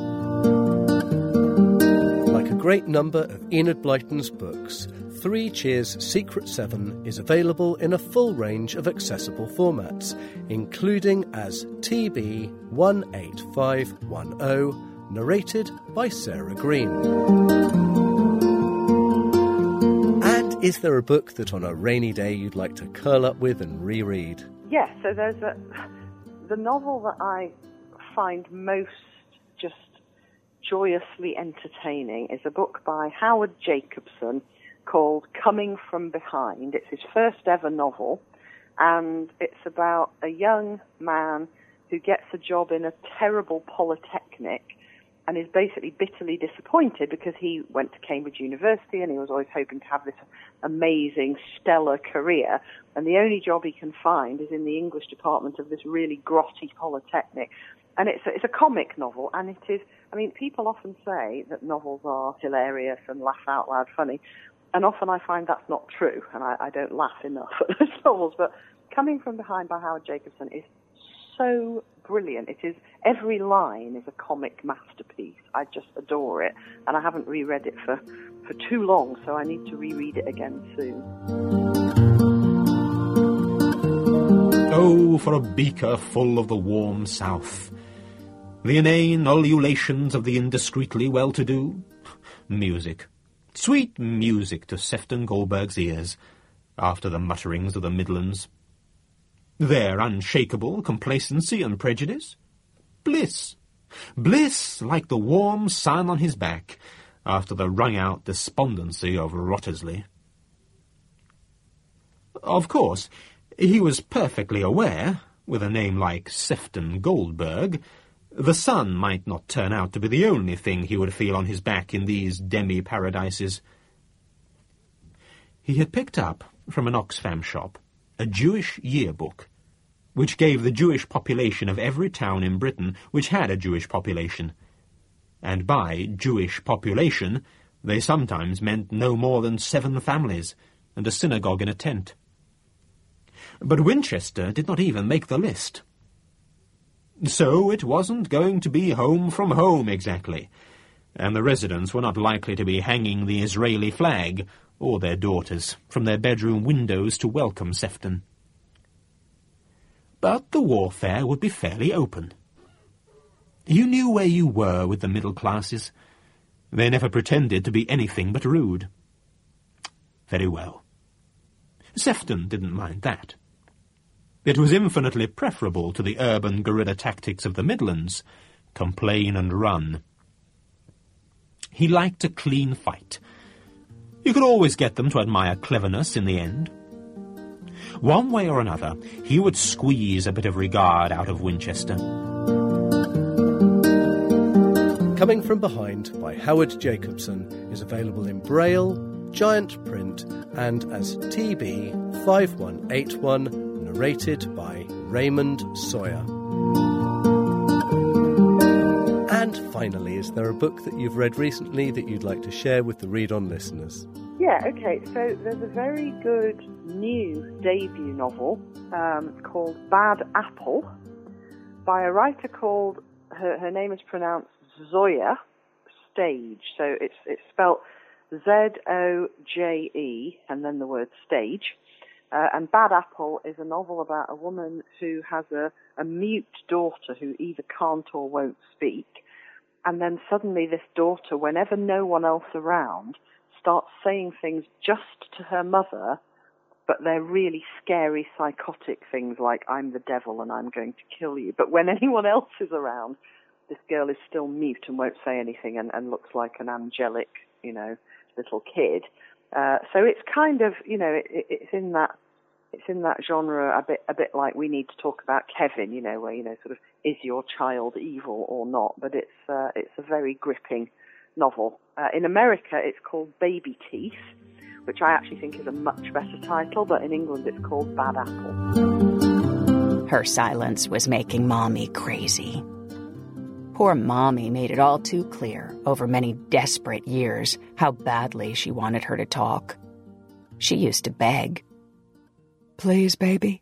Like a great number of Enid Blyton's books, Three Cheers Secret Seven is available in a full range of accessible formats, including as T B one eight five one zero, narrated by Sarah Green. And is there a book that on a rainy day you'd like to curl up with and reread? Yes, so there's a, the novel that I find most just joyously entertaining is a book by Howard Jacobson called Coming From Behind. It's his first ever novel, and it's about a young man who gets a job in a terrible polytechnic and is basically bitterly disappointed because he went to Cambridge University and he was always hoping to have this amazing, stellar career, and the only job he can find is in the English department of this really grotty polytechnic. And it's a, it's a comic novel, and it is, I mean, people often say that novels are hilarious and laugh out loud funny, and often I find that's not true, and I, I don't laugh enough at those novels, but Coming From Behind by Howard Jacobson is so brilliant. It is, every line is a comic masterpiece. I just adore it, and I haven't reread it for, for too long, so I need to reread it again soon. Oh, for a beaker full of the warm south. The inane ululations of the indiscreetly well-to-do. Music. Sweet music to Sefton Goldberg's ears, after the mutterings of the Midlands. Their unshakable complacency and prejudice. Bliss. Bliss like the warm sun on his back, after the wrung-out despondency of Wrottesley. Of course, he was perfectly aware, with a name like Sefton Goldberg, the sun might not turn out to be the only thing he would feel on his back in these demi-paradises. He had picked up, from an Oxfam shop, a Jewish yearbook, which gave the Jewish population of every town in Britain which had a Jewish population. And by Jewish population, they sometimes meant no more than seven families, and a synagogue in a tent. But Winchester did not even make the list. So it wasn't going to be home from home exactly, and the residents were not likely to be hanging the Israeli flag, or their daughters, from their bedroom windows to welcome Sefton. But the warfare would be fairly open. You knew where you were with the middle classes. They never pretended to be anything but rude. Very well. Sefton didn't mind that. It was infinitely preferable to the urban guerrilla tactics of the Midlands, complain and run. He liked a clean fight. You could always get them to admire cleverness in the end. One way or another, he would squeeze a bit of regard out of Winchester. Coming From Behind by Howard Jacobson is available in Braille, giant print, and as T B five one eight one, narrated by Raymond Sawyer. And finally, is there a book that you've read recently that you'd like to share with the Read On listeners? Yeah, okay, so there's a very good new debut novel um, called Bad Apple by a writer called, her, her name is pronounced Zoya Stage, so it's, it's spelt Z O J E and then the word stage. Uh, and Bad Apple is a novel about a woman who has a, a mute daughter who either can't or won't speak. And then suddenly this daughter, whenever no one else around, starts saying things just to her mother, but they're really scary, psychotic things like, I'm the devil and I'm going to kill you. But when anyone else is around, this girl is still mute and won't say anything and, and looks like an angelic, you know, little kid. Uh, so it's kind of, you know, it, it's in that, it's in that genre a bit, a bit like We Need to Talk About Kevin, you know, where, you know, sort of, is your child evil or not? But it's, uh, it's a very gripping novel. Uh, in America, it's called Baby Teeth, which I actually think is a much better title, but in England it's called Bad Apple. Her silence was making Mommy crazy. Poor Mommy made it all too clear over many desperate years how badly she wanted her to talk. She used to beg. "Please, baby.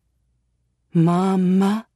Mama.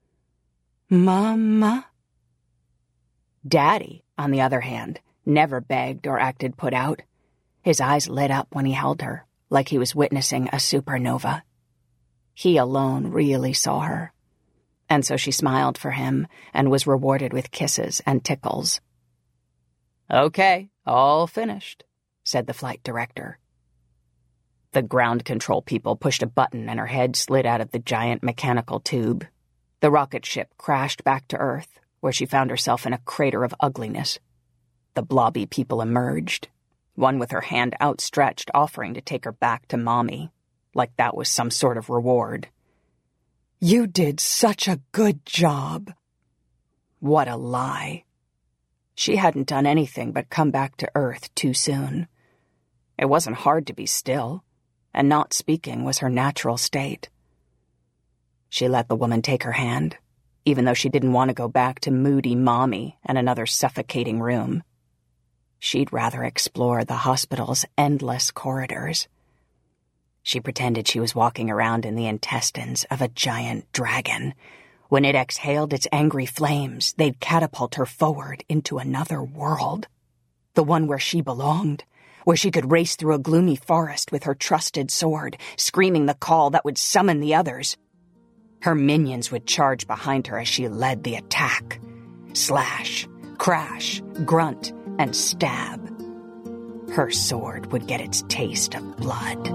Mama." Daddy, on the other hand, never begged or acted put out. His eyes lit up when he held her, like he was witnessing a supernova. He alone really saw her. And so she smiled for him and was rewarded with kisses and tickles. "Okay, all finished," said the flight director. The ground control people pushed a button and her head slid out of the giant mechanical tube. The rocket ship crashed back to Earth, where she found herself in a crater of ugliness. The blobby people emerged, one with her hand outstretched offering to take her back to Mommy, like that was some sort of reward. "You did such a good job." What a lie. She hadn't done anything but come back to Earth too soon. It wasn't hard to be still, and not speaking was her natural state. She let the woman take her hand, even though she didn't want to go back to moody Mommy and another suffocating room. She'd rather explore the hospital's endless corridors. She pretended she was walking around in the intestines of a giant dragon. When it exhaled its angry flames, they'd catapult her forward into another world. The one where she belonged, where she could race through a gloomy forest with her trusted sword, screaming the call that would summon the others. Her minions would charge behind her as she led the attack. Slash, crash, grunt, and stab. Her sword would get its taste of blood.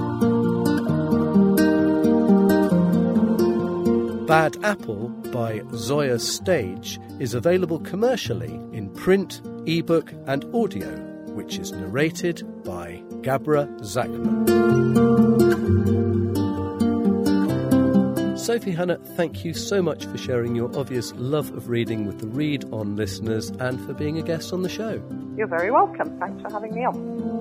Bad Apple by Zoya Stage is available commercially in print, ebook and audio, which is narrated by Gabra Zachman. Sophie Hannah, thank you so much for sharing your obvious love of reading with the Read On listeners and for being a guest on the show. You're very welcome. Thanks for having me on.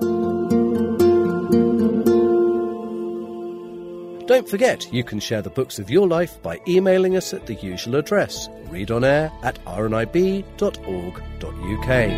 Don't forget, you can share the books of your life by emailing us at the usual address, readonair at r n i b dot org dot u k.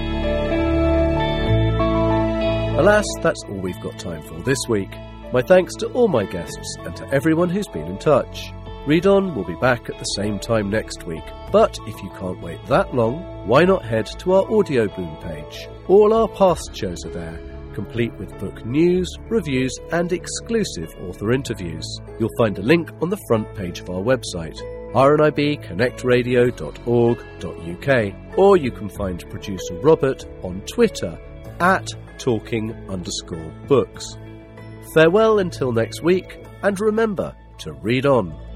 Alas, that's all we've got time for this week. My thanks to all my guests and to everyone who's been in touch. Read On will be back at the same time next week, but if you can't wait that long, why not head to our Audio Boom page? All our past shows are there, complete with book news, reviews and exclusive author interviews. You'll find a link on the front page of our website, r n i b connect radio dot org dot u k, or you can find producer Robert on Twitter at talking underscore books. Farewell until next week, and remember to read on.